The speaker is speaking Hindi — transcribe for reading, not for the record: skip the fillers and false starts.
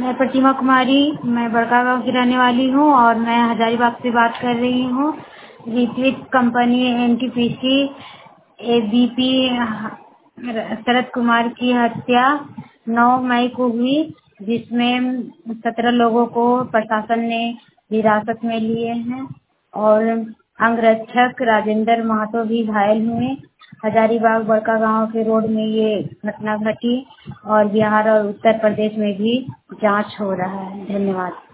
मैं प्रतिमा कुमारी, मैं बड़कागांव की रहने वाली हूँ और मैं हजारीबाग से बात कर रही हूँ। Ritwik company NTPC ABP Sharad Kumar की हत्या 9 मई को हुई, जिसमें 17 लोगों को प्रशासन ने हिरासत में लिए हैं और अंगरक्षक राजेंद्र महतो भी घायल हुए। हजारीबाग बड़कागांव के रोड में ये घटना घटी और बिहार और उत्तर प्रदेश में भी जांच हो रहा है। धन्यवाद।